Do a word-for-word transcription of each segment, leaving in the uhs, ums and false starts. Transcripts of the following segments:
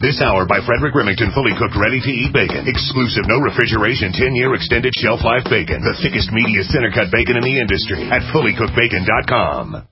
This hour by Frederick Remington, fully cooked, ready-to-eat bacon. Exclusive, no refrigeration, ten-year extended shelf life bacon. The thickest, meatiest, center-cut bacon in the industry at fully cooked bacon dot com.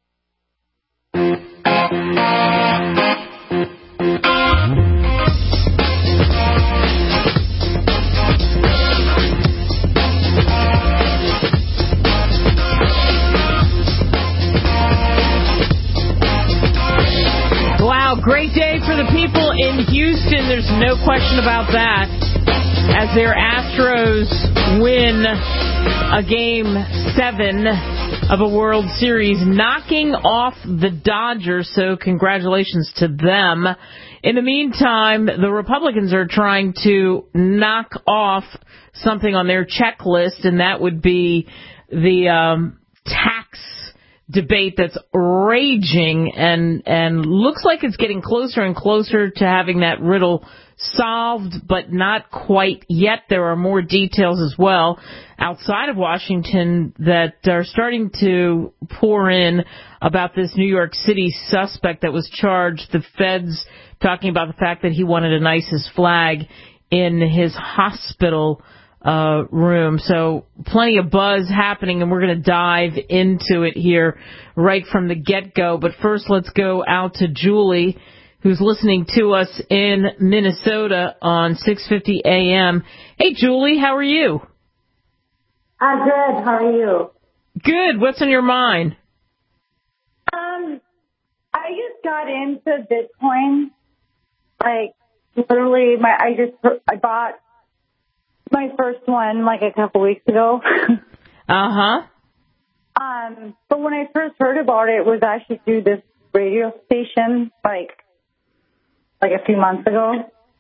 Great day for the people in Houston. There's no question about that. As their Astros win a game seven of a World Series, knocking off the Dodgers. So congratulations to them. In the meantime, the Republicans are trying to knock off something on their checklist, and that would be the um, tax debate that's raging and and looks like it's getting closer and closer to having that riddle solved, but not quite yet. There are more details as well outside of Washington that are starting to pour in about this New York City suspect that was charged. The feds talking about the fact that he wanted an ISIS flag in his hospital Uh, room. So plenty of buzz happening, and we're going to dive into it here right from the get-go. But first, let's go out to Julie, who's listening to us in Minnesota on six fifty A M. Hey, Julie, how are you? I'm good. How are you? Good. What's on your mind? Um, I just got into Bitcoin. Like, literally, my I just I bought my first one like a couple weeks ago. uh-huh. Um, but when I first heard about it, it was actually through this radio station, like, like a few months ago.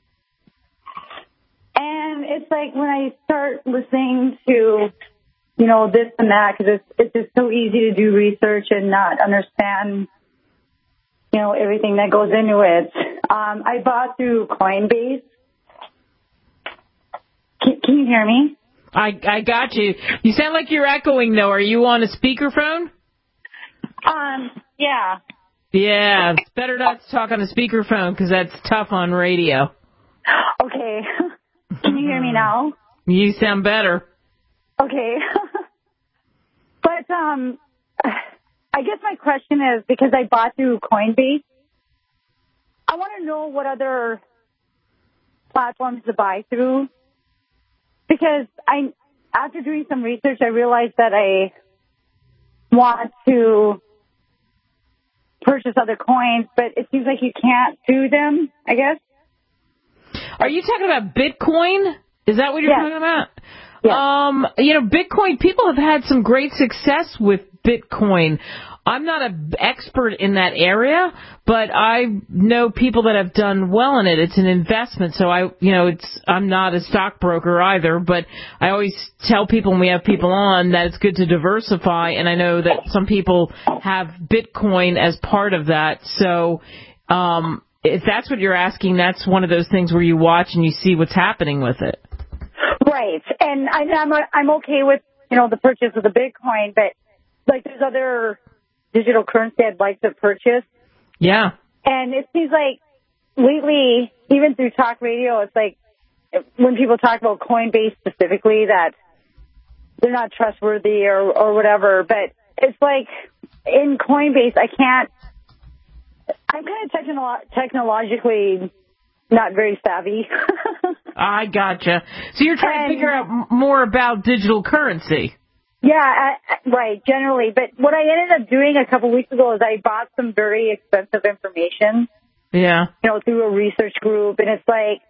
And it's like when I start listening to, you know, this and that, because it's, it's just so easy to do research and not understand, you know, everything that goes into it. Um, I bought through Coinbase. Can, can you hear me? I I got you. You sound like you're echoing, though. Are you on a speakerphone? Um, yeah. Yeah, it's better not to talk on a speakerphone because that's tough on radio. Okay. Can you hear me now? You sound better. Okay. But um, I guess my question is, because I bought through Coinbase, I want to know what other platforms to buy through. Because I, after doing some research, I realized that I want to purchase other coins, but it seems like you can't do them, I guess. Are you talking about Bitcoin? Is that what you're yes. talking about? Yes. Um, you know, Bitcoin, people have had some great success with Bitcoin. I'm not an expert in that area, but I know people that have done well in it. It's an investment, so I, you know, it's I'm not a stockbroker either, but I always tell people when we have people on that it's good to diversify, and I know that some people have Bitcoin as part of that. So um, if that's what you're asking, that's one of those things where you watch and you see what's happening with it. Right, and I, I'm I'm okay with, you know, the purchase of the Bitcoin, but like there's other digital currency I'd like to purchase. Yeah. And it seems like lately, even through talk radio, it's like when people talk about Coinbase specifically, that they're not trustworthy or, or whatever. But it's like in Coinbase, I can't, I'm kind of technolo- technologically not very savvy. I gotcha. So you're trying and, to figure out m- more about digital currency. Yeah, I, right, generally. But what I ended up doing a couple weeks ago is I bought some very expensive information. Yeah. You know, through a research group. And it's like,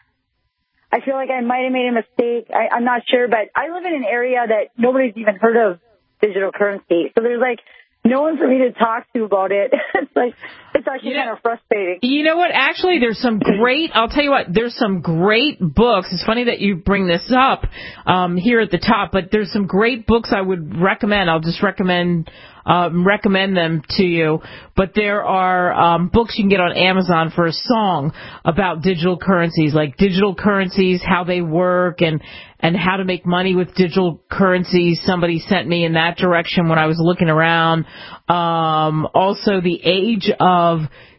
I feel like I might have made a mistake. I, I'm not sure. But I live in an area that nobody's even heard of digital currency. So there's like no one for me to talk to about it. It's like, it's actually you know, kind of frustrating. You know what? Actually, there's some great, I'll tell you what, there's some great books. It's funny that you bring this up um, here at the top, but there's some great books I would recommend. I'll just recommend um, recommend them to you. But there are um, books you can get on Amazon for a song about digital currencies, like digital currencies, how they work, and and how to make money with digital currencies. Somebody sent me in that direction when I was looking around. Um, also, The Age of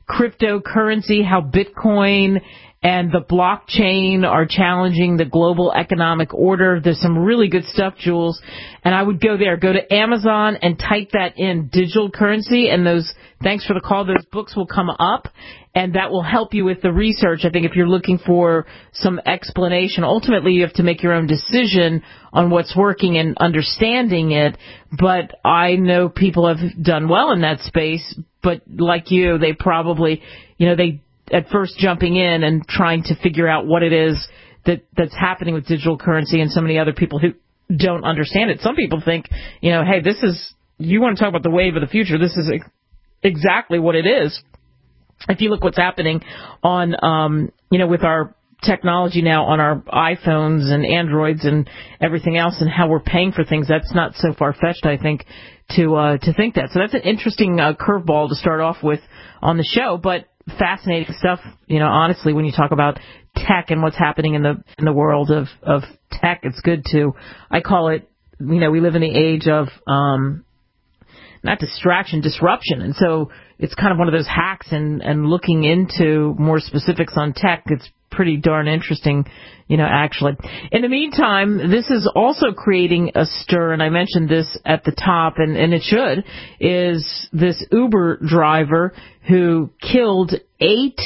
cryptocurrency, how Bitcoin and the blockchain are challenging the global economic order. There's some really good stuff, Jules. And I would go there. Go to Amazon and type that in, digital currency, and those, thanks for the call, those books will come up, and that will help you with the research. I think if you're looking for some explanation, ultimately you have to make your own decision on what's working and understanding it. But I know people have done well in that space, but like you, they probably, you know, they at first jumping in and trying to figure out what it is that, that's happening with digital currency, and so many other people who don't understand it. Some people think, you know, hey, this is, you want to talk about the wave of the future, this is ex- exactly what it is. If you look what's happening on, um, you know, with our technology now on our iPhones and Androids and everything else, and how we're paying for things, that's not so far-fetched, I think, to uh, to think that. So that's an interesting uh, curveball to start off with on the show, but fascinating stuff, you know, honestly, when you talk about tech and what's happening in the in the world of, of tech. It's good to, I call it, you know, we live in the age of um, not distraction, disruption. And so it's kind of one of those hacks, and, and looking into more specifics on tech, it's pretty darn interesting, you know, actually. In the meantime, this is also creating a stir, and I mentioned this at the top, and, and it should, is this Uber driver who killed eight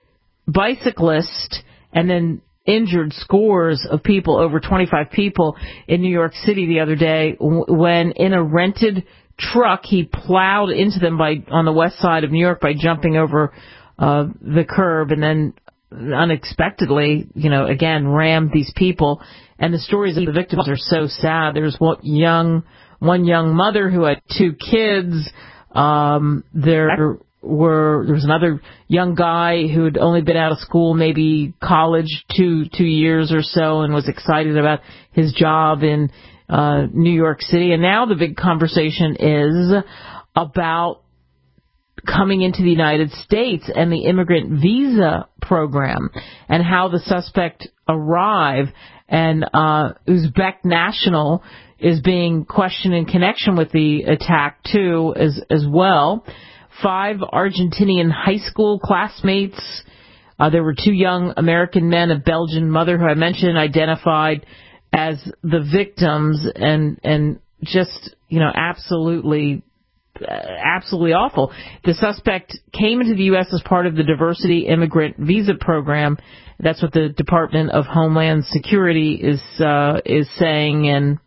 bicyclists and then injured scores of people, over twenty-five people, in New York City the other day when in a rented truck he plowed into them by on the west side of New York by jumping over uh, the curb, and then unexpectedly, you know, again, rammed these people. And the stories of the victims are so sad. There's one young, one young mother who had two kids. Um, there were, there was another young guy who had only been out of school, maybe college, two, two years or so, and was excited about his job in, uh, New York City. And now the big conversation is about coming into the United States and the immigrant visa program, and how the suspect arrived. And uh, Uzbek national is being questioned in connection with the attack too, as as well. Five Argentinian high school classmates. Uh, there were two young American men, a Belgian mother who I mentioned, identified as the victims, and and just, you know, absolutely. absolutely awful. The suspect came into the U S as part of the diversity immigrant visa program. That's what the Department of Homeland Security is uh, is saying, and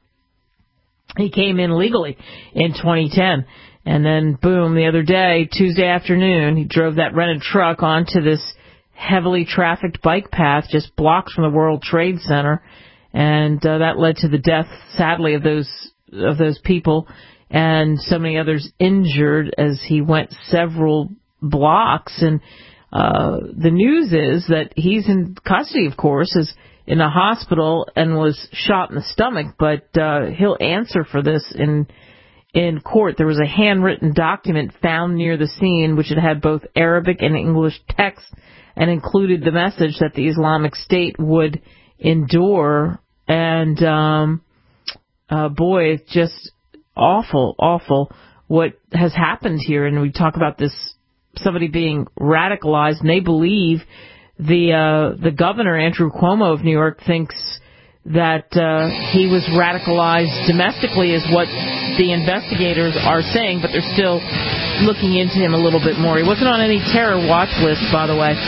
he came in legally in twenty ten. And then, boom, the other day, Tuesday afternoon, he drove that rented truck onto this heavily trafficked bike path just blocks from the World Trade Center, and uh, that led to the death, sadly, of those of those people, and so many others injured as he went several blocks. And uh, the news is that he's in custody, of course, is in a hospital and was shot in the stomach, but uh, he'll answer for this in in court. There was a handwritten document found near the scene which had had both Arabic and English text and included the message that the Islamic State would endure. And um, uh, boy, it's just awful, awful what has happened here. And we talk about this, somebody being radicalized, and they believe the uh, the governor, Andrew Cuomo of New York, thinks that uh, he was radicalized domestically, is what the investigators are saying, but they're still looking into him a little bit more. He wasn't on any terror watch list, by the way.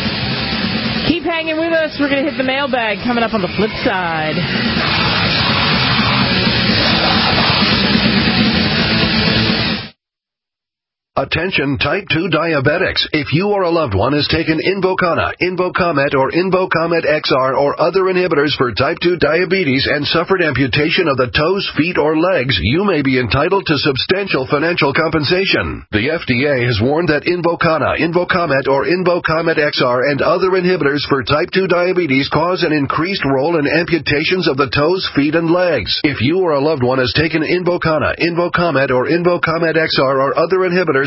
Keep hanging with us. We're going to hit the mailbag coming up on the flip side. Attention type two diabetics. If you or a loved one has taken Invokana, Invokamet, or Invokamet X R or other inhibitors for type two diabetes and suffered amputation of the toes, feet, or legs, you may be entitled to substantial financial compensation. The F D A has warned that Invokana, Invokamet, or Invokamet X R and other inhibitors for type two diabetes cause an increased role in amputations of the toes, feet, and legs. If you or a loved one has taken Invokana, Invokamet, or Invokamet X R or other inhibitors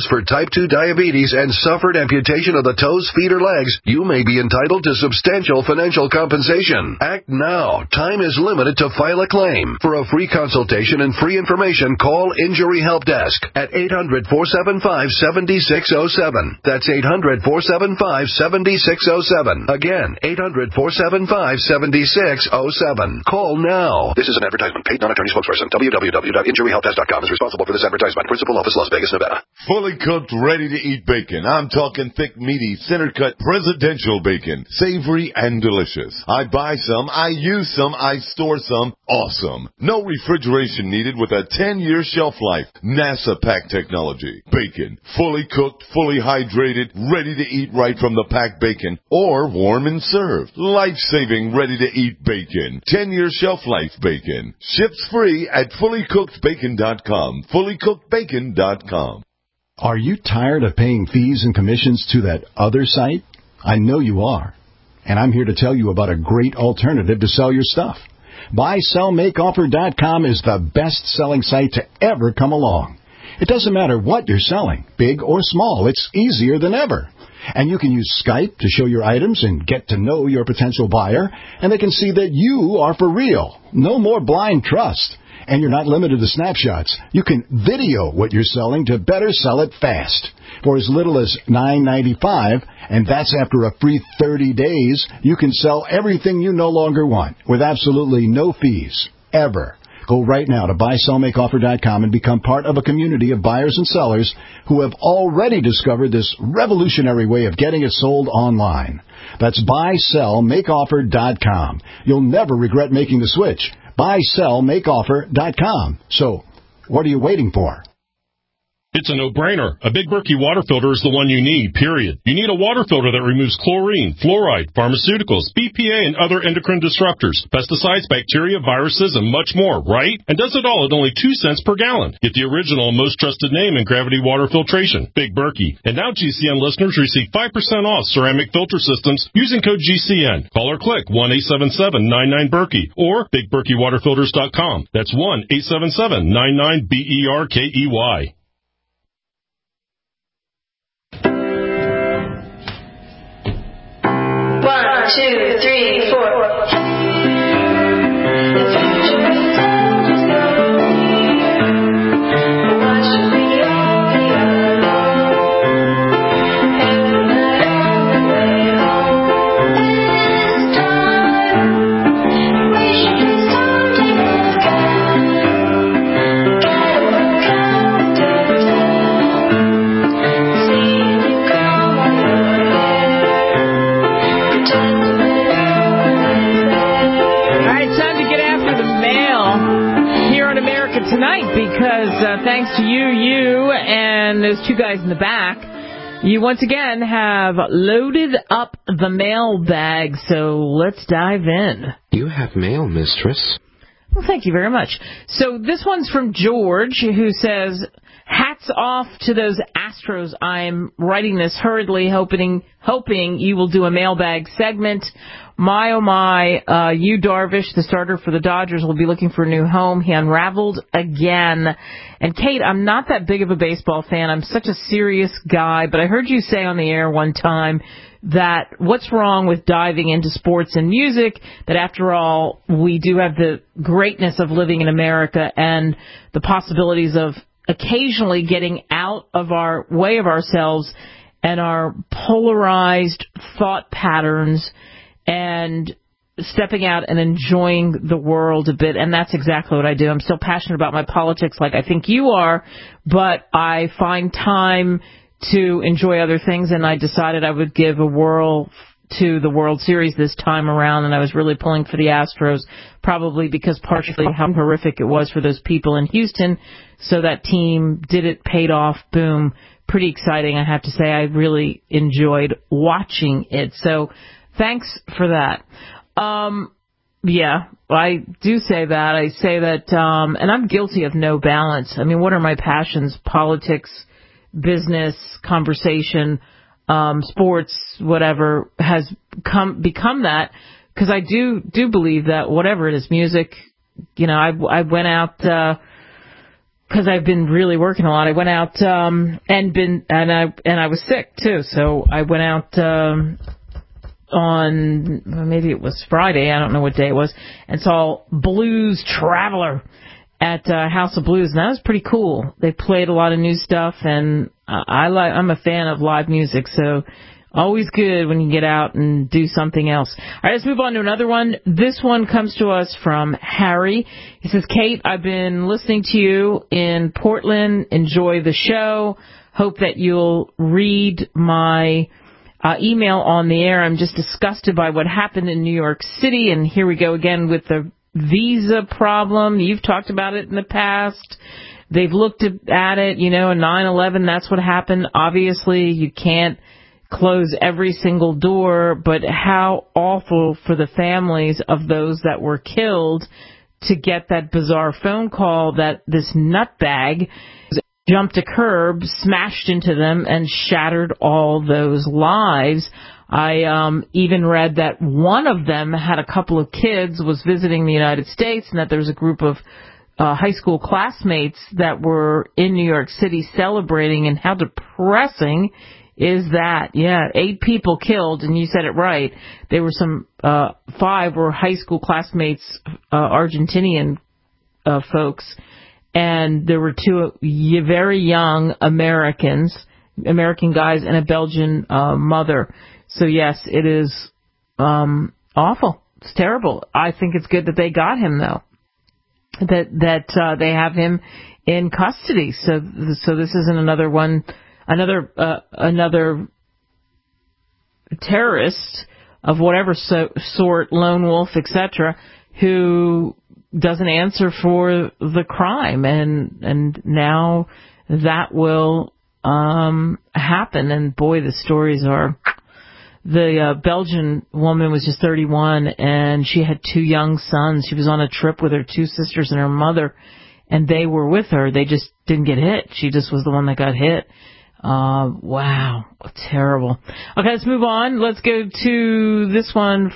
inhibitors for type two diabetes and suffered amputation of the toes, feet, or legs, you may be entitled to substantial financial compensation. Act now. Time is limited to file a claim. For a free consultation and free information, call Injury Help Desk at eight hundred, four seven five, seven six zero seven. That's eight hundred, four seven five, seven six zero seven. Again, eight hundred, four seven five, seven six zero seven. Call now. This is an advertisement. Paid non-attorney spokesperson. w w w dot injury help desk dot com is responsible for this advertisement. Principal office, Las Vegas, Nevada. Fully cooked, ready-to-eat bacon. I'm talking thick, meaty, center-cut, presidential bacon. Savory and delicious. I buy some, I use some, I store some. Awesome. No refrigeration needed with a ten-year shelf life. NASA pack technology. Bacon. Fully cooked, fully hydrated, ready to eat right from the packed bacon, or warm and served. Life-saving, ready-to-eat bacon. ten-year shelf life bacon. Ships free at fully cooked bacon dot com. fully cooked bacon dot com. Are you tired of paying fees and commissions to that other site? I know you are. And I'm here to tell you about a great alternative to sell your stuff. buy sell make offer dot com is the best-selling site to ever come along. It doesn't matter what you're selling, big or small. It's easier than ever. And you can use Skype to show your items and get to know your potential buyer, and they can see that you are for real. No more blind trust. And you're not limited to snapshots. You can video what you're selling to better sell it fast. For as little as nine ninety-five, and that's after a free thirty days, you can sell everything you no longer want with absolutely no fees, ever. Go right now to buy sell make offer dot com and become part of a community of buyers and sellers who have already discovered this revolutionary way of getting it sold online. That's buy sell make offer dot com. You'll never regret making the switch. buy sell make offer dot com. So, what are you waiting for? It's a no-brainer. A Big Berkey water filter is the one you need, period. You need a water filter that removes chlorine, fluoride, pharmaceuticals, B P A, and other endocrine disruptors, pesticides, bacteria, viruses, and much more, right? And does it all at only two cents per gallon. Get the original, most trusted name in gravity water filtration, Big Berkey. And now G C N listeners receive five percent off ceramic filter systems using code G C N. Call or click one eight seven seven nine nine Berkey or big berkey water filters dot com. That's one eight seven seven nine nine B E R K E Y. One, two, three, four. Tonight, because uh, thanks to you, you, and those two guys in the back, you once again have loaded up the mailbag, so let's dive in. You have mail, mistress. Well, thank you very much. So this one's from George, who says, hats off to those Astros. I'm writing this hurriedly, hoping hoping you will do a mailbag segment. My, oh my, uh, Yu Darvish, the starter for the Dodgers, will be looking for a new home. He unraveled again. And Kate, I'm not that big of a baseball fan. I'm such a serious guy, but I heard you say on the air one time that what's wrong with diving into sports and music, that after all, we do have the greatness of living in America and the possibilities of occasionally getting out of our way of ourselves and our polarized thought patterns and stepping out and enjoying the world a bit. And that's exactly what I do. I'm still passionate about my politics like I think you are, but I find time to enjoy other things, and I decided I would give a whirl to the World Series this time around, and I was really pulling for the Astros, probably because partially how horrific it was for those people in Houston. So that team did it, paid off, boom. Pretty exciting, I have to say. I really enjoyed watching it. So thanks for that. Um, yeah, I do say that. I say that, um, and I'm guilty of no balance. I mean, what are my passions? Politics, business, conversation, um, sports, whatever, has come become that, because I do do believe that whatever it is, music, you know, I, I went out uh, because I've been really working a lot. I went out um, and been and I and I was sick too, so I went out um, on maybe it was Friday. I don't know what day it was, and saw Blues Traveler at uh, House of Blues, and that was pretty cool. They played a lot of new stuff, and uh, I like I'm a fan of live music, so. Always good when you get out and do something else. All right, let's move on to another one. This one comes to us from Harry. He says, Kate, I've been listening to you in Portland. Enjoy the show. Hope that you'll read my uh, email on the air. I'm just disgusted by what happened in New York City. And here we go again with the visa problem. You've talked about it in the past. They've looked at it, you know, in nine eleven, that's what happened. Obviously, you can't close every single door, but how awful for the families of those that were killed to get that bizarre phone call that this nutbag jumped a curb, smashed into them, and shattered all those lives. I um, even read that one of them had a couple of kids, was visiting the United States, and that there was a group of uh, high school classmates that were in New York City celebrating, and how depressing is that? Yeah, eight people killed, and you said it right. There were some, uh, five were high school classmates, uh, Argentinian uh, folks, and there were two very young Americans, American guys, and a Belgian uh, mother. So, yes, it is um, awful. It's terrible. I think it's good that they got him, though, that that uh, they have him in custody. So, so this isn't another one. Another uh, another terrorist of whatever so, sort, lone wolf, et cetera, who doesn't answer for the crime, and and now that will um, happen. And boy, the stories are. The uh, Belgian woman was just thirty-one, and she had two young sons. She was on a trip with her two sisters and her mother, and they were with her. They just didn't get hit. She just was the one that got hit. Uh, wow, terrible. Okay, let's move on. Let's go to this one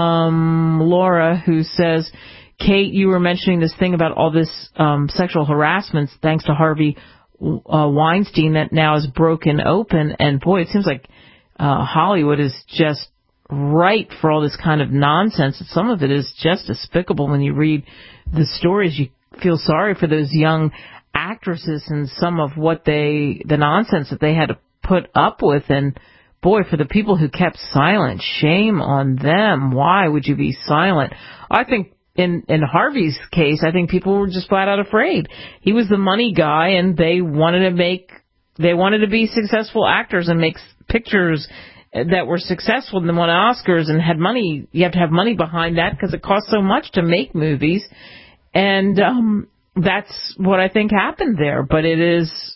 from Laura, who says, Kate, you were mentioning this thing about all this um, sexual harassment thanks to Harvey uh, Weinstein that now is broken open. And boy, it seems like uh, Hollywood is just ripe for all this kind of nonsense. And some of it is just despicable. When you read the stories, you feel sorry for those young actresses and some of what they, the nonsense that they had to put up with. And boy, for the people who kept silent, shame on them. Why would you be silent? I think in, in Harvey's case, I think people were just flat out afraid. He was the money guy, and they wanted to make, they wanted to be successful actors and make pictures that were successful and won Oscars and had money. You have to have money behind that because it costs so much to make movies. And, um, that's what I think happened there. But it is,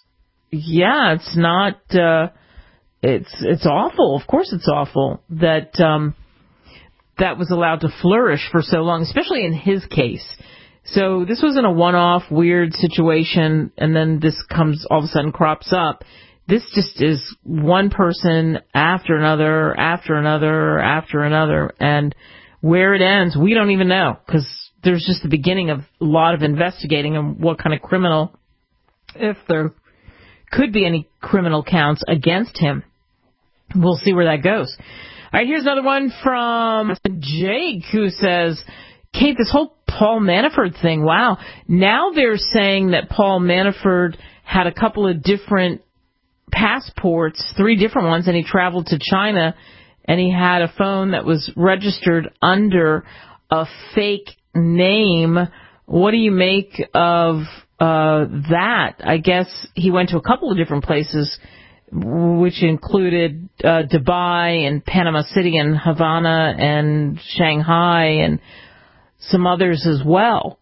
yeah, it's not, uh, it's, it's awful. Of course it's awful that, um, that was allowed to flourish for so long, especially in his case. So this wasn't a one-off weird situation, and then this comes, all of a sudden crops up. This just is one person after another, after another, after another. And where it ends, we don't even know, because there's just the beginning of a lot of investigating and what kind of criminal, if there could be any criminal counts against him. We'll see where that goes. All right, here's another one from Jake, who says, Kate, this whole Paul Manafort thing, wow. Now they're saying that Paul Manafort had a couple of different passports, three different ones, and he traveled to China, and he had a phone that was registered under a fake name. What do you make of uh, that? I guess he went to a couple of different places, which included uh, Dubai and Panama City and Havana and Shanghai and some others as well.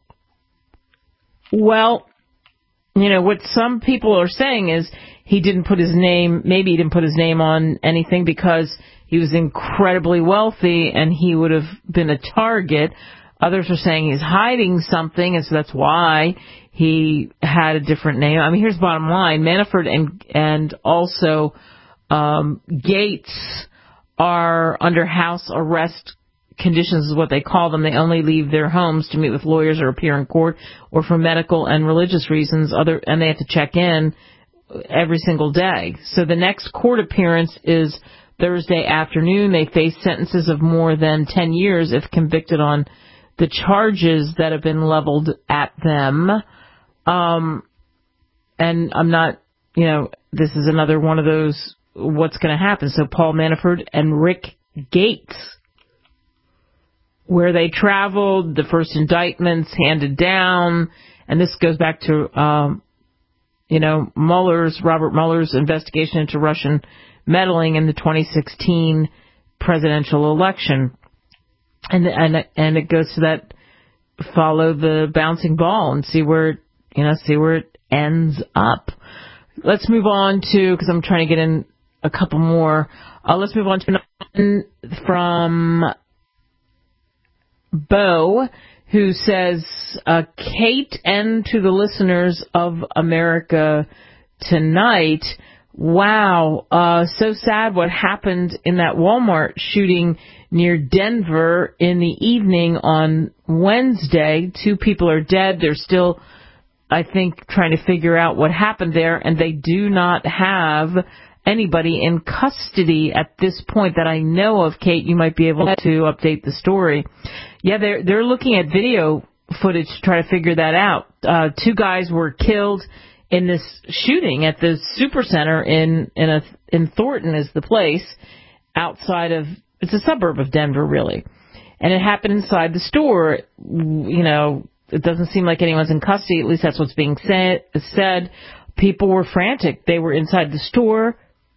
Well, you know, what some people are saying is he didn't put his name, maybe he didn't put his name on anything because he was incredibly wealthy and he would have been a target. Others are saying he's hiding something, and so that's why he had a different name. I mean, here's the bottom line. Manafort and and also um, Gates are under house arrest conditions is what they call them. They only leave their homes to meet with lawyers or appear in court or for medical and religious reasons, other, and they have to check in every single day. So the next court appearance is Thursday afternoon. They face sentences of more than ten years if convicted on the charges that have been leveled at them. Um, and I'm not, you know, this is another one of those, what's going to happen. So Paul Manafort and Rick Gates, where they traveled, the first indictments handed down, and this goes back to, um, you know, Mueller's, Robert Mueller's investigation into Russian meddling in the twenty sixteen presidential election. And, and, and it goes to that, follow the bouncing ball and see where, you know, see where it ends up. Let's move on to, because I'm trying to get in a couple more. Uh, let's move on to another from Bo, who says, uh, Kate, and to the listeners of America Tonight, wow, uh, so sad what happened in that Walmart shooting near Denver in the evening on Wednesday. Two people are dead. They're still, I think, trying to figure out what happened there, and they do not have anybody in custody at this point that I know of. Kate, you might be able to update the story. Yeah, they're they're looking at video footage to try to figure that out. Uh, two guys were killed in this shooting at the Supercenter in in a in Thornton is the place, outside of, it's a suburb of Denver really, and it happened inside the store. You know, it doesn't seem like anyone's in custody. At least that's what's being said. Said people were frantic. They were inside the store.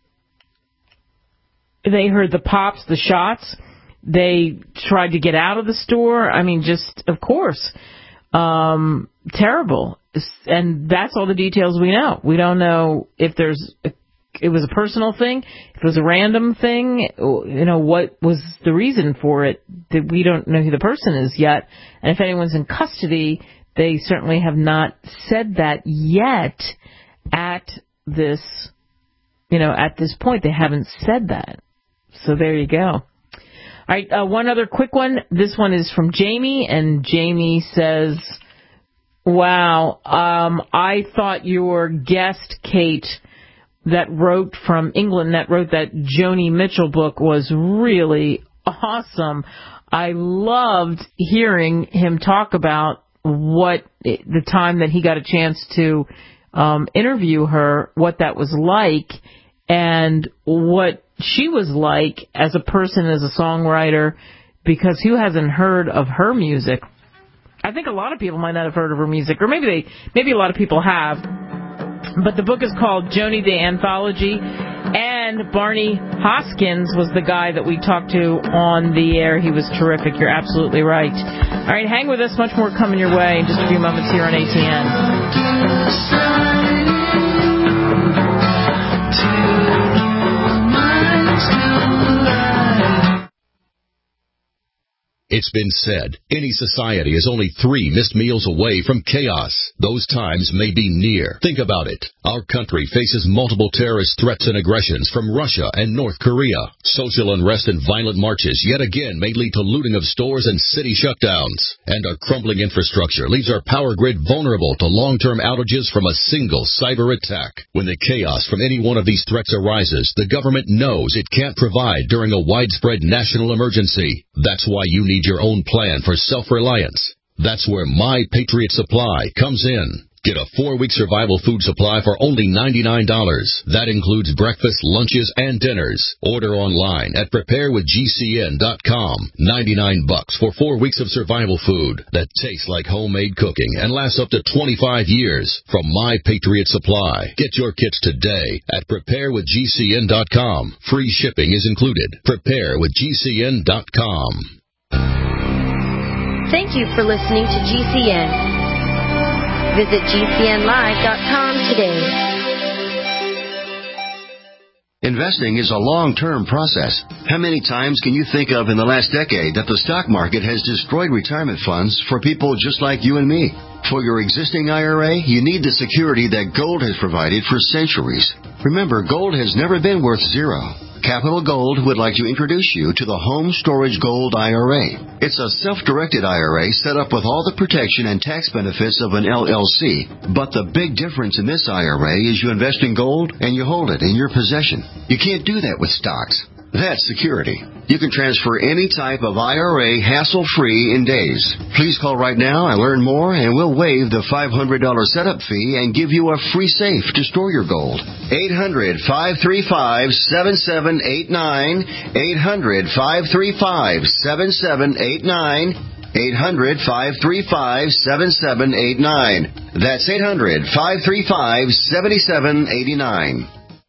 They heard the pops, the shots. They tried to get out of the store. I mean, just, of course, um, terrible. And that's all the details we know. We don't know if there's, a, it was a personal thing, if it was a random thing, you know, what was the reason for it. That we don't know who the person is yet. And if anyone's in custody, they certainly have not said that yet at this, you know, at this point. They haven't said that. So there you go. All right, uh, one other quick one. This one is from Jamie, and Jamie says, wow, um, I thought your guest, Kate, that wrote from England, that wrote that Joni Mitchell book was really awesome. I loved hearing him talk about what the time that he got a chance to um, interview her, what that was like, and what she was like as a person, as a songwriter, because who hasn't heard of her music? I think a lot of people might not have heard of her music, or maybe they, maybe a lot of people have. But the book is called Joni the Anthology, and Barney Hoskins was the guy that we talked to on the air. He was terrific. You're absolutely right. All right, hang with us. Much more coming your way in just a few moments here on A T N. It's been said, any society is only three missed meals away from chaos. Those times may be near. Think about it. Our country faces multiple terrorist threats and aggressions from Russia and North Korea. Social unrest and violent marches yet again may lead to looting of stores and city shutdowns. And our crumbling infrastructure leaves our power grid vulnerable to long-term outages from a single cyber attack. When the chaos from any one of these threats arises, the government knows it can't provide during a widespread national emergency. That's why you need your own plan for self-reliance. That's where My Patriot Supply comes in. Get a four-week survival food supply for only ninety-nine dollars. That includes breakfast, lunches, and dinners. Order online at prepare with G C N dot com. ninety-nine bucks for four weeks of survival food that tastes like homemade cooking and lasts up to twenty-five years from My Patriot Supply. Get your kits today at prepare with G C N dot com. Free shipping is included. prepare with G C N dot com. Thank you for listening to G C N. Visit G C N live dot com today. Investing is a long-term process. How many times can you think of in the last decade that the stock market has destroyed retirement funds for people just like you and me? For your existing I R A, you need the security that gold has provided for centuries. Remember, gold has never been worth zero. Capital Gold would like to introduce you to the Home Storage Gold I R A. It's a self-directed I R A set up with all the protection and tax benefits of an L L C. But the big difference in this I R A is you invest in gold and you hold it in your possession. You can't do that with stocks. That's security. You can transfer any type of I R A hassle-free in days. Please call right now and learn more, and we'll waive the five hundred dollars setup fee and give you a free safe to store your gold. eight hundred, five three five, seven seven eight nine. eight hundred, five three five, seven seven eight nine. eight hundred, five three five, seven seven eight nine. That's eight hundred, five three five, seven seven eight nine.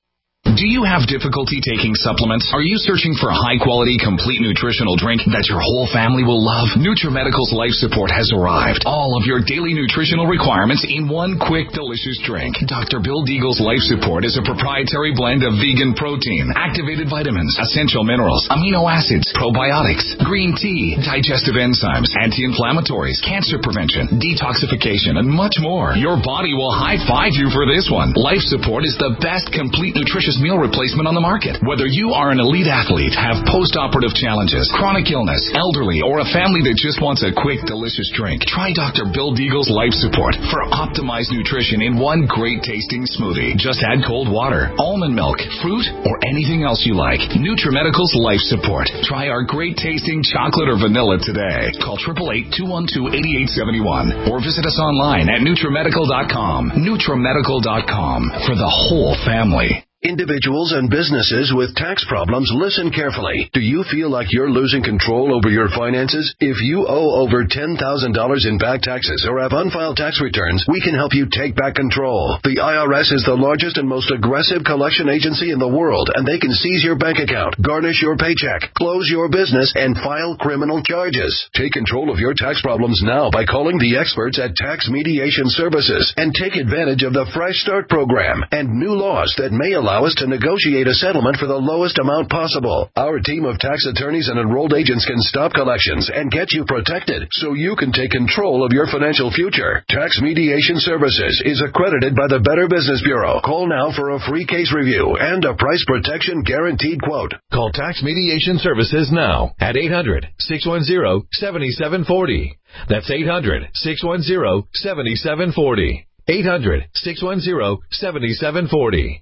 Do you have difficulty taking supplements? Are you searching for a high-quality, complete nutritional drink that your whole family will love? NutriMedical's Life Support has arrived. All of your daily nutritional requirements in one quick, delicious drink. Doctor Bill Deagle's Life Support is a proprietary blend of vegan protein, activated vitamins, essential minerals, amino acids, probiotics, green tea, digestive enzymes, anti-inflammatories, cancer prevention, detoxification, and much more. Your body will high-five you for this one. Life Support is the best complete nutritious meal replacement on the market. Whether you are an elite athlete, have post-operative challenges, chronic illness, elderly, or a family that just wants a quick, delicious drink, try Doctor Bill Deagle's Life Support for optimized nutrition in one great-tasting smoothie. Just add cold water, almond milk, fruit, or anything else you like. NutriMedical's Life Support. Try our great-tasting chocolate or vanilla today. Call eight eight eight, two one two, eight eight seven one or visit us online at NutriMedical dot com. NutriMedical dot com for the whole family. Individuals and businesses with tax problems, listen carefully. Do you feel like you're losing control over your finances? If you owe over ten thousand dollars in back taxes or have unfiled tax returns, we can help you take back control. The I R S is the largest and most aggressive collection agency in the world, and they can seize your bank account, garnish your paycheck, close your business, and file criminal charges. Take control of your tax problems now by calling the experts at Tax Mediation Services and take advantage of the Fresh Start program and new laws that may allow us to negotiate a settlement for the lowest amount possible. Our team of tax attorneys and enrolled agents can stop collections and get you protected so you can take control of your financial future. Tax Mediation Services is accredited by the Better Business Bureau. Call now for a free case review and a price protection guaranteed quote. Call Tax Mediation Services now at eight hundred, six one zero, seven seven four zero. That's eight hundred, six one zero, seven seven four zero. eight hundred, six one zero, seven seven four zero.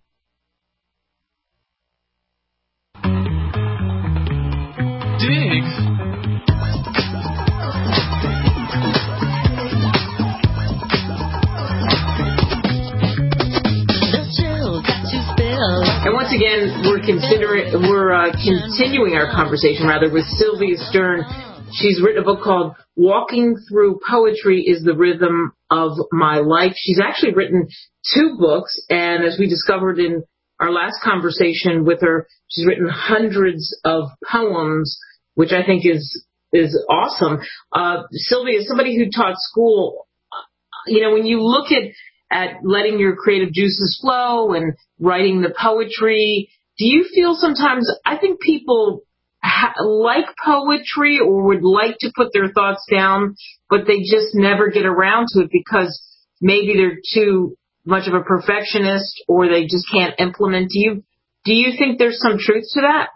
Diggs. And once again, we're considering we're uh, continuing our conversation rather with Sylvia Stern. She's written a book called Walking Through Poetry is the Rhythm of My Life. She's actually written two books, and as we discovered in our last conversation with her, she's written hundreds of poems, which I think is is awesome. Uh, Sylvia, somebody who taught school, you know, when you look at, at letting your creative juices flow and writing the poetry, do you feel sometimes, I think people ha- like poetry or would like to put their thoughts down, but they just never get around to it because maybe they're too much of a perfectionist or they just can't implement. Do you, do you think there's some truth to that?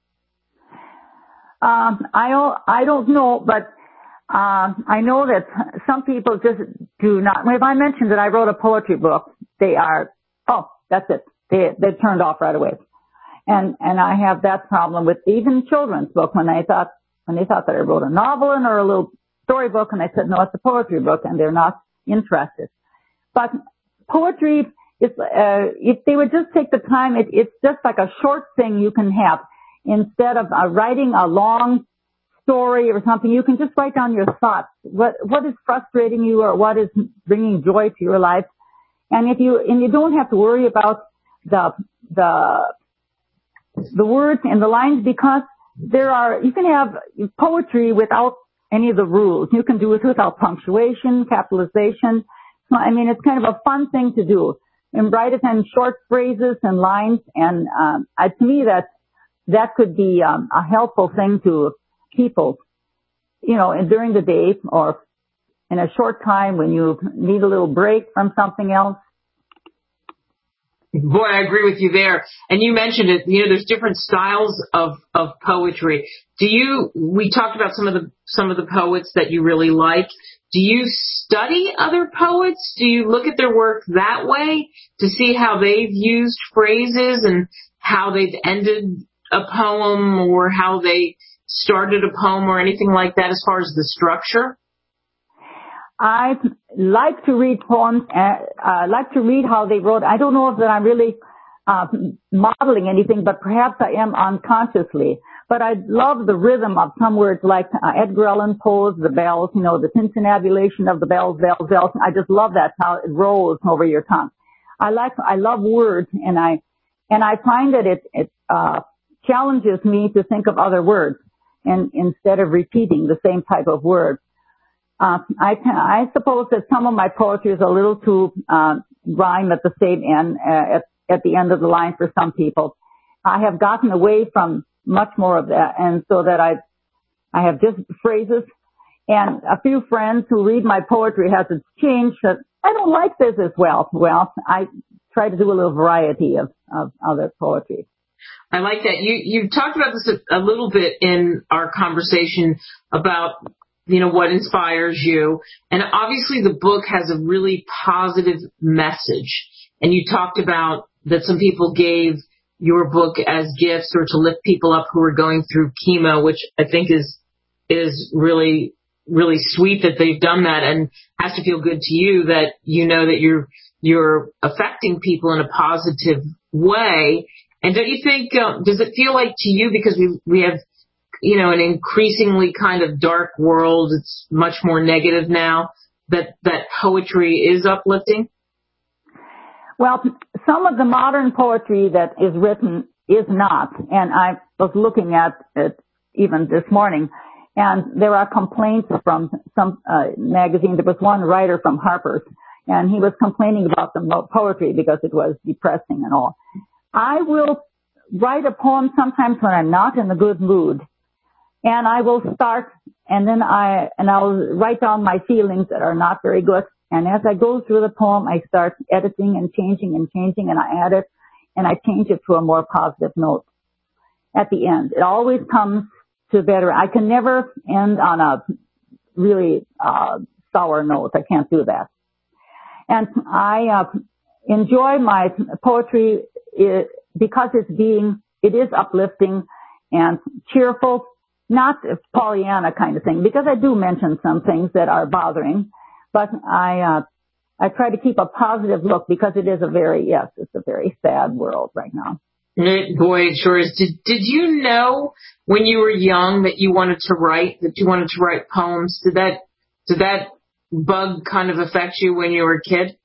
Um, I don't, I don't know, but um, I know that some people just do not. If I mentioned that I wrote a poetry book, they are, oh, that's it. They they turned off right away, and and I have that problem with even children's book when they thought when they thought that I wrote a novel and or a little storybook, and I said no, it's a poetry book, and they're not interested. But poetry is, uh, if they would just take the time, it, it's just like a short thing you can have. Instead of uh, writing a long story or something, you can just write down your thoughts. What what is frustrating you or what is bringing joy to your life, and if you and you don't have to worry about the the the words and the lines because there are you can have poetry without any of the rules. You can do it without punctuation, capitalization. So, I mean, it's kind of a fun thing to do and write it in short phrases and lines. And um, uh, to me, that's that could be um, a helpful thing to people, you know, and during the day or in a short time when you need a little break from something else. Boy, I agree with you there. And you mentioned it, you know, there's different styles of, of poetry. Do you, we talked about some of the, some of the poets that you really like. Do you study other poets? Do you look at their work that way to see how they've used phrases and how they've ended a poem or how they started a poem or anything like that as far as the structure? I like to read poems. I uh, like to read how they wrote. I don't know if that I'm really uh, modeling anything, but perhaps I am unconsciously. But I love the rhythm of some words like uh, Edgar Allan Poe's The Bells, you know, the tintinnabulation of the bells, bells, bells. I just love that, how it rolls over your tongue. I like, I love words, and I, and I find that it, it uh, challenges me to think of other words, and instead of repeating the same type of word. Uh, I, I suppose that some of my poetry is a little too, uh, rhyme at the same end, uh, at, at the end of the line for some people. I have gotten away from much more of that, and so that I, I have just phrases, and a few friends who read my poetry has it changed. That I don't like this as well. Well, I try to do a little variety of, of other poetry. I like that. You, you talked about this a, a little bit in our conversation about, you know, what inspires you. And obviously the book has a really positive message. And you talked about that some people gave your book as gifts or to lift people up who are going through chemo, which I think is, is really, really sweet that they've done that, and has to feel good to you that you know that you're, you're affecting people in a positive way. And don't you think, uh, does it feel like to you, because we, we have, you know, an increasingly kind of dark world, it's much more negative now, that, that poetry is uplifting? Well, some of the modern poetry that is written is not. And I was looking at it even this morning, and there are complaints from some uh, magazine. There was one writer from Harper's, and he was complaining about the poetry because it was depressing and all. I will write a poem sometimes when I'm not in a good mood. And I will start, and then I, and I'll write down my feelings that are not very good. And as I go through the poem, I start editing and changing and changing, and I add it, and I change it to a more positive note at the end. It always comes to better. I can never end on a really uh, sour note. I can't do that. And I uh, enjoy my poetry it, because it's being, it is uplifting and cheerful. Not a Pollyanna kind of thing, because I do mention some things that are bothering, but I, uh, I try to keep a positive look because it is a very, yes, it's a very sad world right now. It, boy, it sure is. Did, did you know when you were young that you wanted to write, that you wanted to write poems? Did that, did that bug kind of affect you when you were a kid?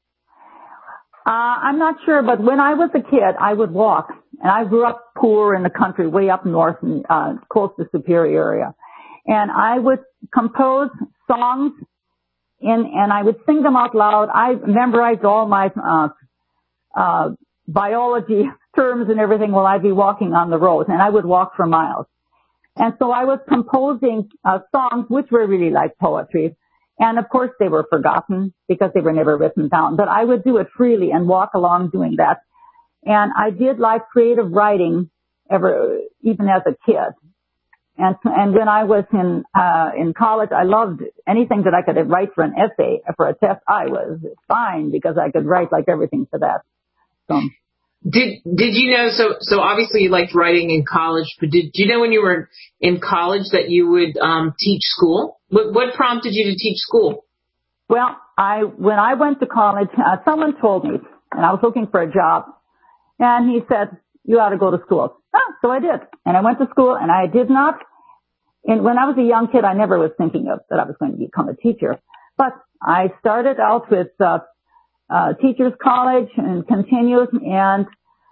Uh, I'm not sure, but when I was a kid, I would walk. And I grew up poor in the country, way up north, and uh, close to Superior area. And I would compose songs, and, and I would sing them out loud. I memorized all my uh, uh, biology terms and everything while I'd be walking on the road, and I would walk for miles. And so I was composing uh, songs which were really like poetry. And of course they were forgotten because they were never written down. But I would do it freely and walk along doing that. And I did like creative writing ever, even as a kid. And, and when I was in, uh, in college, I loved anything that I could write for an essay, for a test. I was fine because I could write like everything for that. So. Did, did you know, so, so obviously you liked writing in college, but did you know when you were in college that you would, um, teach school? What, what prompted you to teach school? Well, I, when I went to college, uh, someone told me, and I was looking for a job. And he said, you ought to go to school. Ah, so I did. And I went to school, and I did not. And when I was a young kid, I never was thinking of that I was going to become a teacher. But I started out with uh, uh teachers college and continued, and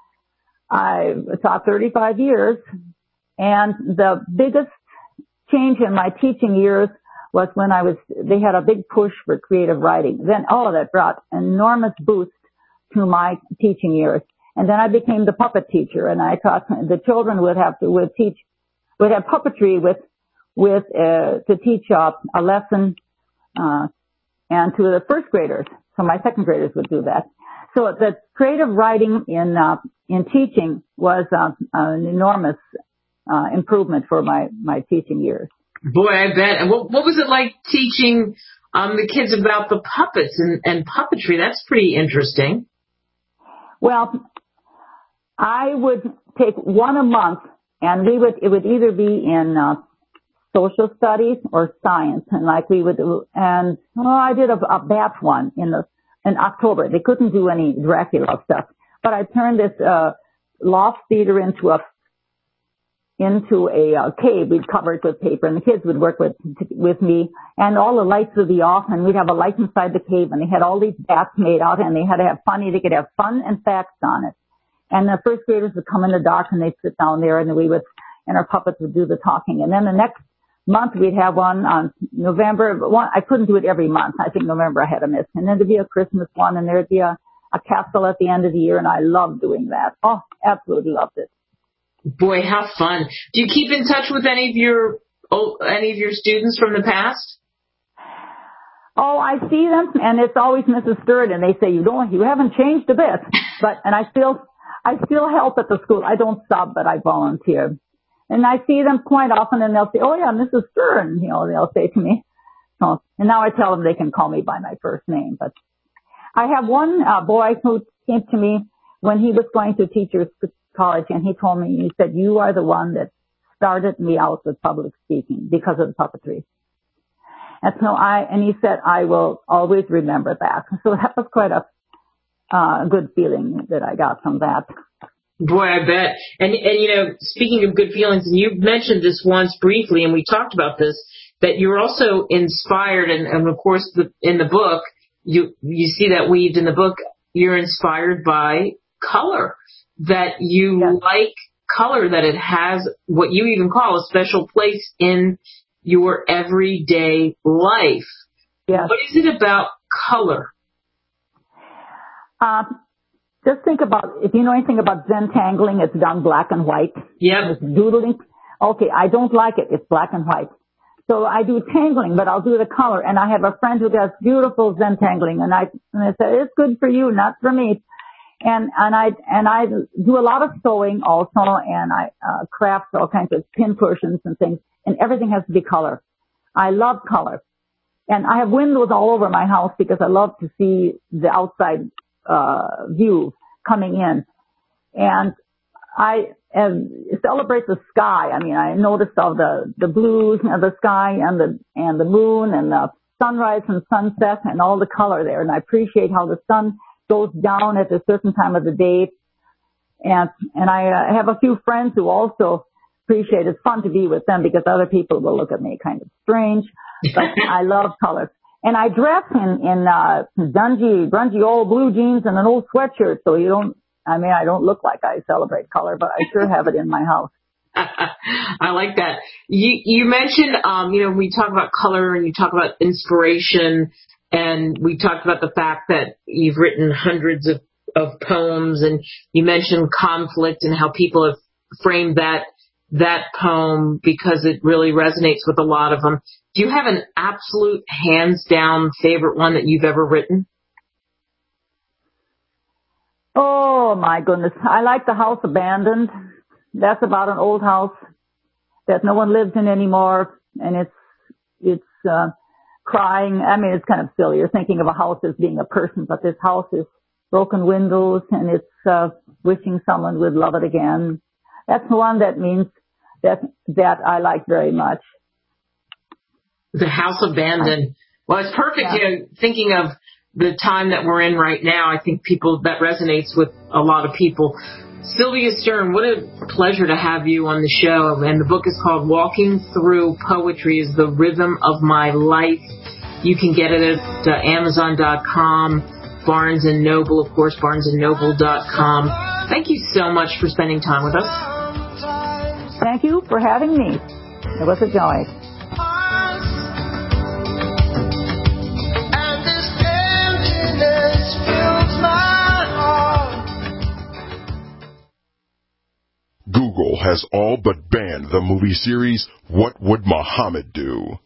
I taught thirty-five years. And the biggest change in my teaching years was when I was, they had a big push for creative writing. Then all of that brought enormous boost to my teaching years. And then I became the puppet teacher, and I taught the children would have to would teach would have puppetry with with uh, to teach uh, a lesson, uh, and to the first graders. So my second graders would do that. so the creative writing in uh, in teaching was uh, an enormous uh, improvement for my, my teaching years. Boy, I bet. And what, what was it like teaching um, the kids about the puppets and, and puppetry? That's pretty interesting. Well, I would take one a month, and we would it would either be in uh, social studies or science, and like we would, and well, I did a, a bat one in the in October. They couldn't do any Dracula stuff, but I turned this uh, loft theater into a into a uh, cave. We'd cover it with paper, and the kids would work with with me, and all the lights would be off, and we'd have a light inside the cave, and they had all these bats made out, and they had to have fun. They could have fun and facts on it. And the first graders would come in the dark, and they'd sit down there, and we would, and our puppets would do the talking. And then the next month we'd have one on November. One, I couldn't do it every month. I think November I had a miss. And then there'd be a Christmas one, and there'd be a, a castle at the end of the year, and I loved doing that. Oh, absolutely loved it. Boy, how fun. Do you keep in touch with any of your oh, any of your students from the past? Oh, I see them, and it's always Missus Stewart, and they say, you don't, you haven't changed a bit. But, and I still, I still help at the school. I don't sub, but I volunteer. And I see them quite often, and they'll say, oh yeah, Missus Stern, you know, they'll say to me. So, and now I tell them they can call me by my first name. But I have one uh, boy who came to me when he was going to teachers college, and he told me, he said, you are the one that started me out with public speaking because of the puppetry. And so I, and he said, I will always remember that. So that was quite a uh, good feeling that I got from that. Boy, I bet. And, and, you know, speaking of good feelings, and you mentioned this once briefly, and we talked about this, that you're also inspired, and, and of course, the, in the book, you, you see that weaved in the book, you're inspired by color, that you yes. like color, that it has what you even call a special place in your everyday life. Yes. What is it about color? Uh, Just think about, if you know anything about Zentangling, it's done black and white. Yeah. It's doodling. Okay, I don't like it. It's black and white. So I do tangling, but I'll do the color. And I have a friend who does beautiful Zentangling, and I, and I said, it's good for you, not for me. And, and I, and I do a lot of sewing also, and I, uh, craft all kinds of pin cushions and things, and everything has to be color. I love color. And I have windows all over my house because I love to see the outside uh, view coming in. And I uh, celebrate the sky. I mean, I noticed all the, the blues of the sky and the, and the moon and the sunrise and sunset and all the color there. And I appreciate how the sun goes down at a certain time of the day. And, and I uh, have a few friends who also appreciate it. It's fun to be with them because other people will look at me kind of strange, but I love color. And I dress in, in, uh, dungy, grungy old blue jeans and an old sweatshirt. So you don't, I mean, I don't look like I celebrate color, but I sure have it in my house. I like that. You, you mentioned, um, you know, we talk about color and you talk about inspiration, and we talked about the fact that you've written hundreds of, of poems, and you mentioned conflict and how people have framed that, that poem because it really resonates with a lot of them. Do you have an absolute hands down favorite one that you've ever written? Oh my goodness. I like The House Abandoned. That's about an old house that no one lives in anymore. And it's, it's, uh, crying. I mean, it's kind of silly. You're thinking of a house as being a person, but this house is broken windows, and it's, uh, wishing someone would love it again. That's the one that means that, that I like very much. The House Abandoned. Well, it's perfect. Yeah. You know, thinking of the time that we're in right now, I think people, that resonates with a lot of people. Sylvia Stern, what a pleasure to have you on the show. And the book is called Walking Through Poetry is the Rhythm of My Life. You can get it at uh, Amazon dot com, Barnes and Noble, of course, Barnes and Noble dot com. Thank you so much for spending time with us. Thank you for having me. It was a joy. Google has all but banned the movie series What Would Muhammad Do?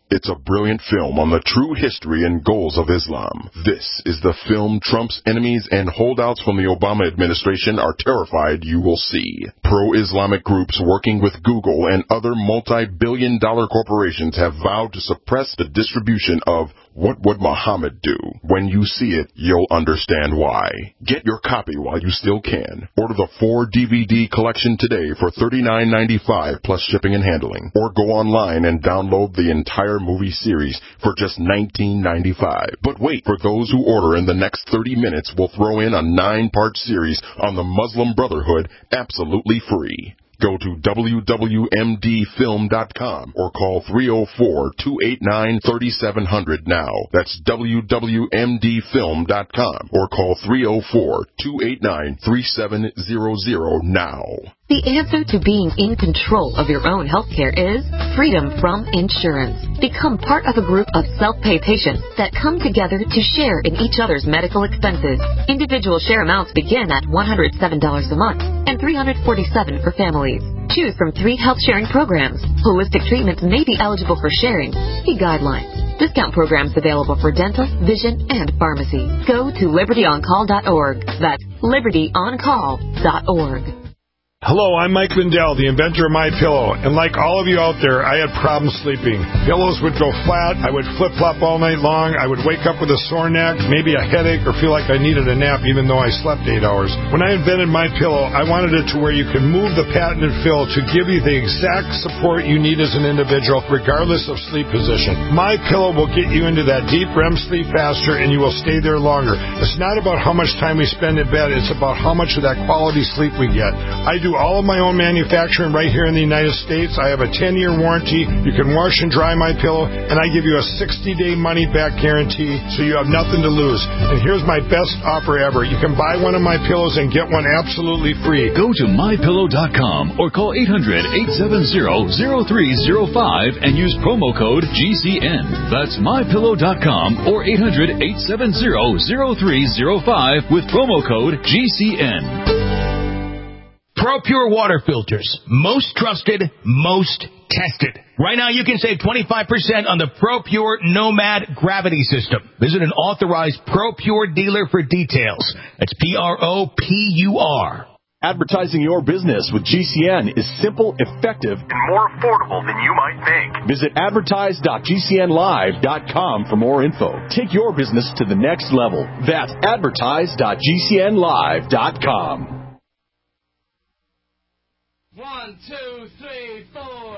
It's a brilliant film on the true history and goals of Islam. This is the film Trump's enemies and holdouts from the Obama administration are terrified you will see. Pro-Islamic groups working with Google and other multi-billion dollar corporations have vowed to suppress the distribution of What Would Muhammad Do? When you see it, you'll understand why. Get your copy while you still can. Order the four D V D collection today for thirty-nine ninety-five plus shipping and handling. Or go online and download the entire movie series for just nineteen ninety-five. But wait, for those who order in the next thirty minutes, we'll throw in a nine-part series on the Muslim Brotherhood absolutely free. Go to W W M D film dot com or call three oh four, two eight nine, three seven zero zero now. That's W W M D film dot com or call three oh four, two eight nine, three seven zero zero now. The answer to being in control of your own healthcare is freedom from insurance. Become part of a group of self-pay patients that come together to share in each other's medical expenses. Individual share amounts begin at one hundred seven dollars a month and three hundred forty-seven dollars for families. Choose from three health sharing programs. Holistic treatments may be eligible for sharing. See guidelines. Discount programs available for dental, vision, and pharmacy. Go to liberty on call dot org. That's liberty on call dot org. Hello, I'm Mike Lindell, the inventor of MyPillow, and like all of you out there, I had problems sleeping. Pillows would go flat, I would flip-flop all night long, I would wake up with a sore neck, maybe a headache, or feel like I needed a nap even though I slept eight hours. When I invented MyPillow, I wanted it to where you can move the patented fill to give you the exact support you need as an individual, regardless of sleep position. MyPillow will get you into that deep R E M sleep faster, and you will stay there longer. It's not about how much time we spend in bed, it's about how much of that quality sleep we get. I do all of my own manufacturing right here in the United States. I have a ten-year warranty. You can wash and dry my pillow, and I give you a sixty-day money-back guarantee, so you have nothing to lose. And here's my best offer ever. You can buy one of my pillows and get one absolutely free. Go to my pillow dot com or call eight hundred, eight seven zero, zero three zero five and use promo code G C N. That's my pillow dot com or eight hundred, eight seven zero, zero three zero five with promo code G C N. ProPure water filters. Most trusted, most tested. Right now you can save twenty-five percent on the ProPure Nomad Gravity System. Visit an authorized ProPure dealer for details. That's P R O P U R. Advertising your business with G C N is simple, effective, and more affordable than you might think. Visit advertise dot G C N live dot com for more info. Take your business to the next level. That's advertise dot G C N live dot com. One, two, three, four.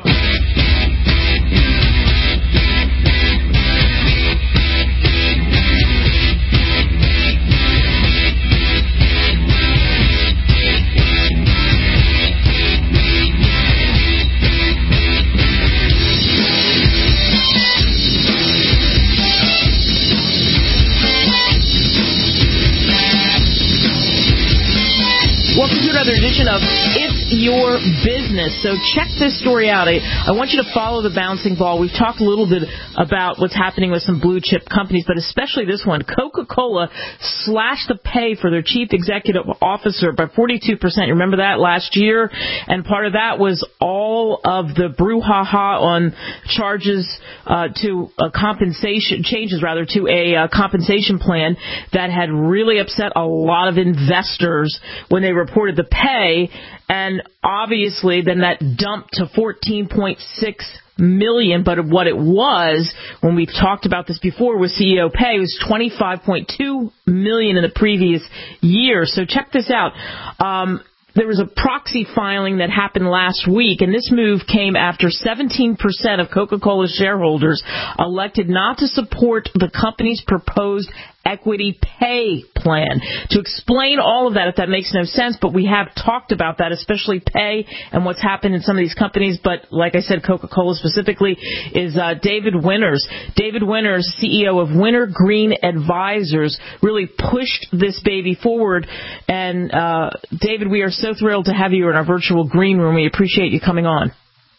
Welcome to another edition of It's Your Business. So check this story out. I, I want you to follow the bouncing ball. We've talked a little bit about what's happening with some blue chip companies, but especially this one. Coca-Cola slashed the pay for their chief executive officer by forty-two percent. You remember that last year? And part of that was all of the brouhaha on charges uh, to a compensation, changes rather, to a uh, compensation plan that had really upset a lot of investors when they reported the pay, and obviously then that dumped to fourteen point six million dollars, but what it was, when we've talked about this before with C E O pay, was twenty-five point two million dollars in the previous year. So check this out. Um, There was a proxy filing that happened last week, and this move came after seventeen percent of Coca-Cola shareholders elected not to support the company's proposed equity pay plan. To explain all of that, if that makes no sense, but we have talked about that, especially pay and what's happened in some of these companies, but like I said, Coca-Cola specifically, is uh, David Winters. David Winters, C E O of Wintergreen Advisors, really pushed this baby forward. And uh, David, we are so thrilled to have you in our virtual green room. We appreciate you coming on.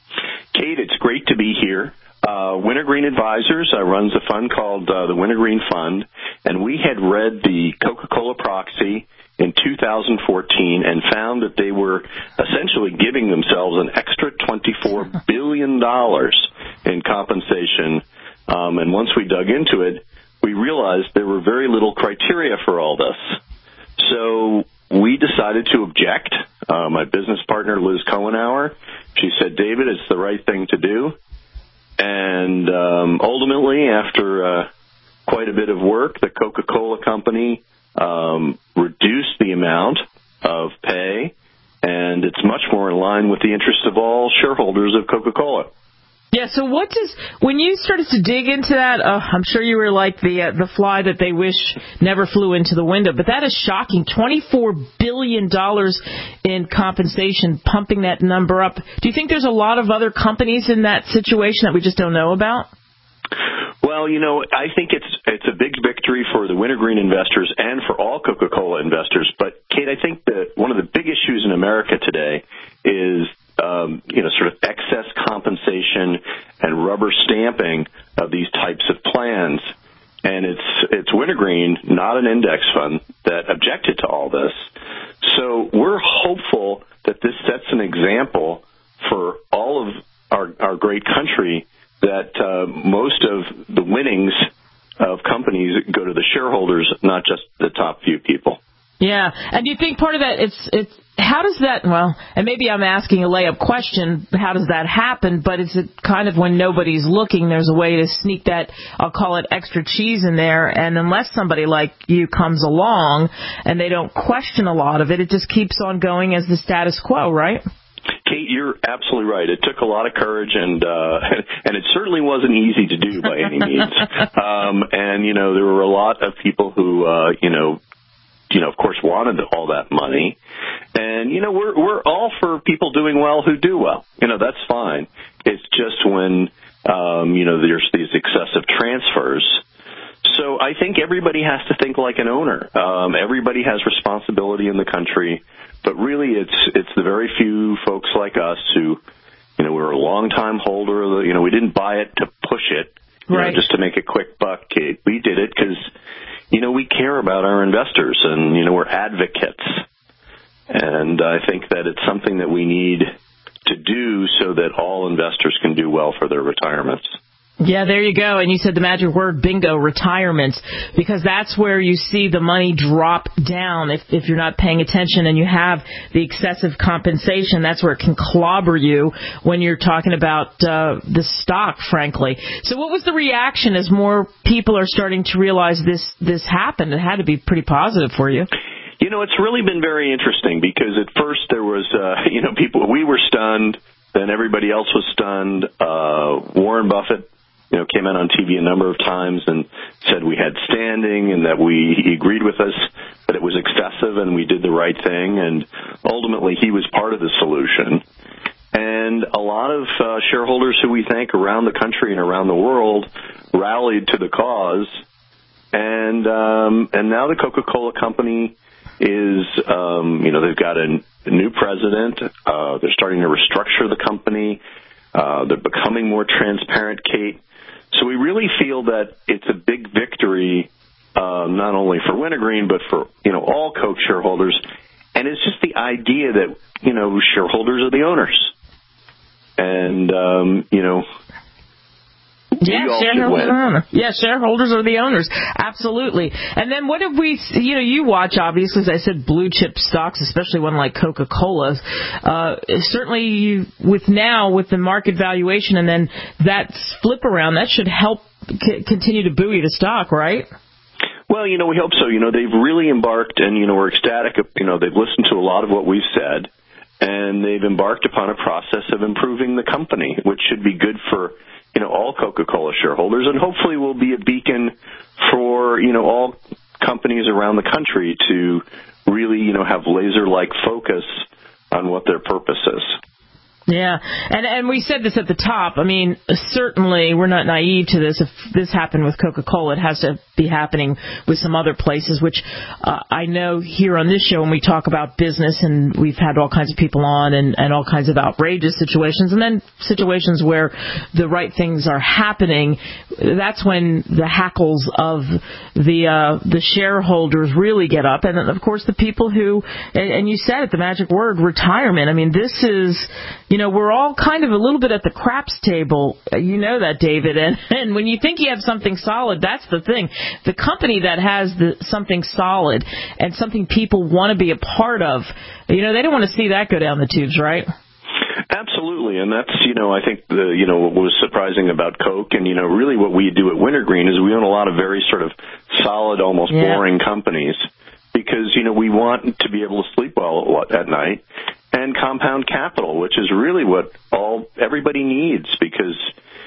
Kate, it's great to be here. Uh, Wintergreen Advisors uh, runs a fund called uh, the Wintergreen Fund, and we had read the Coca-Cola proxy in two thousand fourteen and found that they were essentially giving themselves an extra twenty-four billion dollars in compensation Um, and once we dug into it, we realized there were very little criteria for all this. So we decided to object. Uh, my business partner, Liz Cohenauer, she said, David, it's the right thing to do. And um, ultimately, after uh, quite a bit of work, the Coca-Cola Company um, reduced the amount of pay, and it's much more in line with the interest of all shareholders of Coca-Cola. Yeah, so what does, when you started to dig into that, uh, I'm sure you were like the uh, the fly that they wish never flew into the window, but that is shocking. twenty-four billion dollars in compensation, pumping that number up. Do you think there's a lot of other companies in that situation that we just don't know about? Well, you know, I think it's it's a big victory for the Wintergreen investors and for all Coca-Cola investors. But, Kate, I think that one of the big issues in America today is Um, you know, sort of excess compensation and rubber stamping of these types of plans. And it's it's Wintergreen, not an index fund, that objected to all this. So we're hopeful that this sets an example for all of our, our great country that uh, most of the winnings of companies go to the shareholders, not just the top few people. Yeah, and do you think part of that, it's it's how does that, well, and maybe I'm asking a layup question, how does that happen, but is it kind of when nobody's looking, there's a way to sneak that, I'll call it extra cheese in there, and unless somebody like you comes along and they don't question a lot of it, it just keeps on going as the status quo, right? Kate, you're absolutely right. It took a lot of courage, and uh, and it certainly wasn't easy to do by any means. um, and, you know, there were a lot of people who, uh, you know, you know, of course, wanted all that money. And, you know, we're we're all for people doing well who do well. You know, that's fine. It's just when, um, you know, there's these excessive transfers. So I think everybody has to think like an owner. Um, everybody has responsibility in the country. But really, it's it's the very few folks like us who, you know, we're a long-time holder of the, you know, we didn't buy it to push it, you right. know, just to make a quick buck, Kate. We did it because, you know, we care about our investors, and, you know, we're advocates. And I think that it's something that we need to do so that all investors can do well for their retirements. Yeah, there you go. And you said the magic word, bingo, retirements, because that's where you see the money drop down. If if you're not paying attention and you have the excessive compensation, that's where it can clobber you when you're talking about uh, the stock, frankly. So what was the reaction as more people are starting to realize this, this happened? It had to be pretty positive for you. You know, it's really been very interesting because at first there was, uh, you know, people, we were stunned, then everybody else was stunned. Uh, Warren Buffett, you know, came out on T V a number of times and said we had standing and that we, he agreed with us that it was excessive and we did the right thing. And ultimately he was part of the solution. And a lot of uh, shareholders who we thank around the country and around the world rallied to the cause. And, um, and now the Coca-Cola Company is, um, you know, they've got a, a new president. Uh, they're starting to restructure the company. Uh, they're becoming more transparent, Kate. So we really feel that it's a big victory, uh, not only for Wintergreen, but for, you know, all Coke shareholders. And it's just the idea that, you know, shareholders are the owners. And, um, you know, Yeah, shareholders are yeah, shareholders are the owners. Absolutely. And then what have we, you know, you watch, obviously, as I said, blue chip stocks, especially one like Coca-Cola. Uh, certainly you, with now, with the market valuation and then that flip around, that should help c- continue to buoy the stock, right? Well, you know, we hope so. You know, they've really embarked, and, you know, we're ecstatic. You know, they've listened to a lot of what we've said, and they've embarked upon a process of improving the company, which should be good for, you know, all Coca-Cola shareholders, and hopefully will be a beacon for, you know, all companies around the country to really, you know, have laser-like focus on what their purpose is. Yeah, and and we said this at the top. I mean, certainly we're not naive to this. If this happened with Coca-Cola, it has to be happening with some other places, which uh, I know here on this show when we talk about business, and we've had all kinds of people on and, and all kinds of outrageous situations, and then situations where the right things are happening, that's when the hackles of the uh, the shareholders really get up. And, of course, the people who, and, and you said it, the magic word, retirement. I mean, this is, you you know, we're all kind of a little bit at the craps table. You know that, David. And, and when you think you have something solid, that's the thing. The company that has the, something solid and something people want to be a part of, you know, they don't want to see that go down the tubes, right? Absolutely, and that's, you know, I think the, you know, what was surprising about Coke, and, you know, really what we do at Wintergreen is we own a lot of very sort of solid, almost yeah. boring companies because, you know, we want to be able to sleep well at night, and compound capital, which is really what all everybody needs, because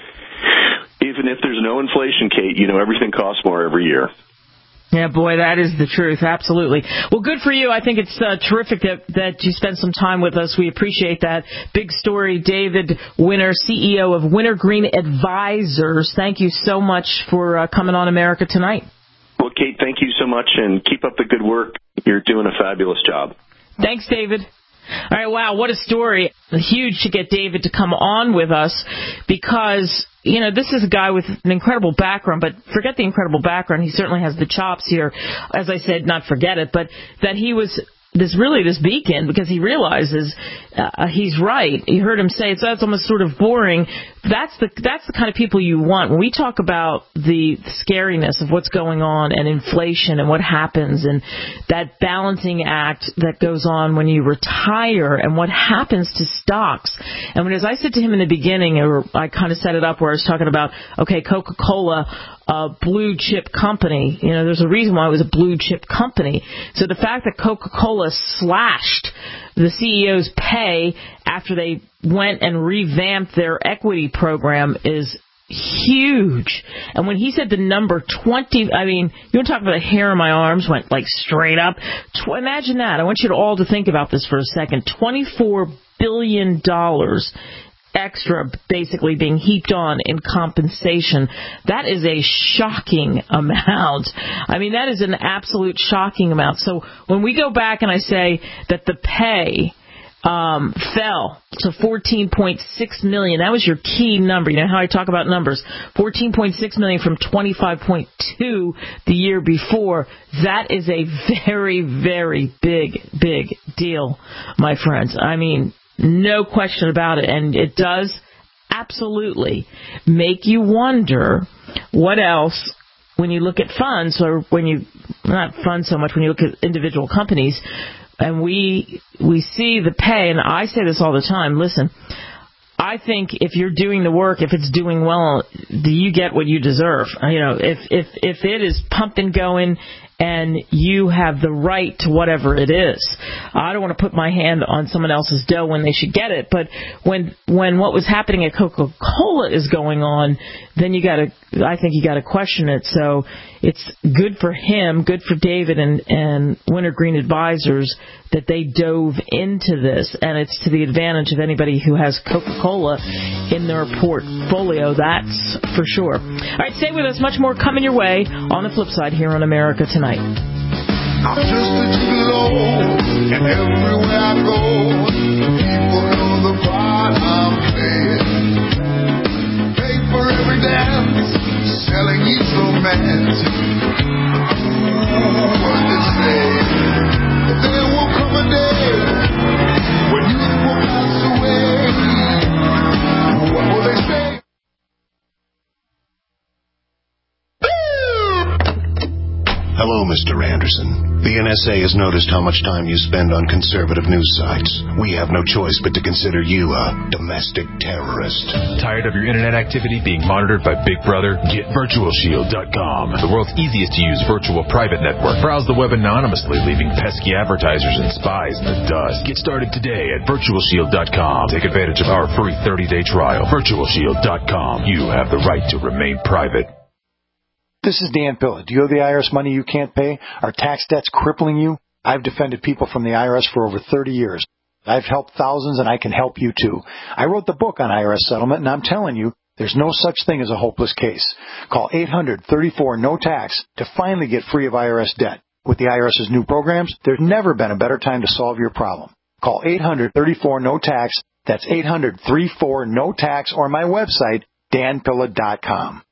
even if there's no inflation, Kate, you know, everything costs more every year. Yeah, boy, that is the truth. Absolutely. Well, good for you. I think it's uh, terrific that, that you spent some time with us. We appreciate that. Big story. David Winter, C E O of Wintergreen Advisors. Thank you so much for uh, coming on America Tonight. Well, Kate, thank you so much, and keep up the good work. You're doing a fabulous job. Thanks, David. All right, wow, what a story. Huge to get David to come on with us because, you know, this is a guy with an incredible background, but forget the incredible background. He certainly has the chops here. As I said, not forget it, but that he was this really this beacon because he realizes uh, he's right. You heard him say it's that's almost sort of boring. That's the that's the kind of people you want. When we talk about the scariness of what's going on and inflation and what happens and that balancing act that goes on when you retire and what happens to stocks. And when, as I said to him in the beginning, or I kind of set it up where I was talking about, okay, Coca-Cola, a blue chip company. You know, there's a reason why it was a blue chip company. So the fact that Coca-Cola slashed the C E O's pay after they went and revamped their equity program is huge. And when he said the number twenty, I mean, you want to talk about the hair on my arms went like straight up. Tw- imagine that. I want you to all to think about this for a second. twenty-four billion dollars extra basically being heaped on in compensation. That is a shocking amount. I mean, that is an absolute shocking amount. So when we go back and I say that the pay um, fell to fourteen point six million dollars, that was your key number. You know how I talk about numbers. fourteen point six million dollars from twenty-five point two the year before. That is a very, very big, big deal, my friends. I mean, no question about it. And it does absolutely make you wonder what else, when you look at funds, or when you, not funds so much, when you look at individual companies, and we we see the pay, and I say this all the time, listen, I think if you're doing the work, if it's doing well, do you get what you deserve? You know, if if if it is pumping going and you have the right to whatever it is. I don't want to put my hand on someone else's dough when they should get it, but when when what was happening at Coca-Cola is going on, then you got to, I think you got to question it. So it's good for him, good for David and, and Wintergreen Advisors that they dove into this, and it's to the advantage of anybody who has Coca-Cola in their portfolio, that's for sure. All right, stay with us. Much more coming your way on the flip side here on America Tonight. I'm just a gigolo, and everywhere I go, people know the part I'm playing. Pay for every dance, selling each romance. Ooh, what they say, there will come a day when youth will pass away. What will they say? Hello, Mister Anderson. The N S A has noticed how much time you spend on conservative news sites. We have no choice but to consider you a domestic terrorist. Tired of your internet activity being monitored by Big Brother? Get Virtual Shield dot com, the world's easiest to use virtual private network. Browse the web anonymously, leaving pesky advertisers and spies in the dust. Get started today at Virtual Shield dot com. Take advantage of our free thirty-day trial. Virtual Shield dot com. You have the right to remain private. This is Dan Pilla. Do you owe the I R S money you can't pay? Are tax debts crippling you? I've defended people from the I R S for over thirty years. I've helped thousands, and I can help you too. I wrote the book on I R S settlement, and I'm telling you, there's no such thing as a hopeless case. Call eight hundred thirty-four no tax to finally get free of I R S debt. With the IRS's new programs, there's never been a better time to solve your problem. Call eight hundred thirty-four no tax. That's eight hundred thirty-four no tax, or my website, Dan Pilla dot com.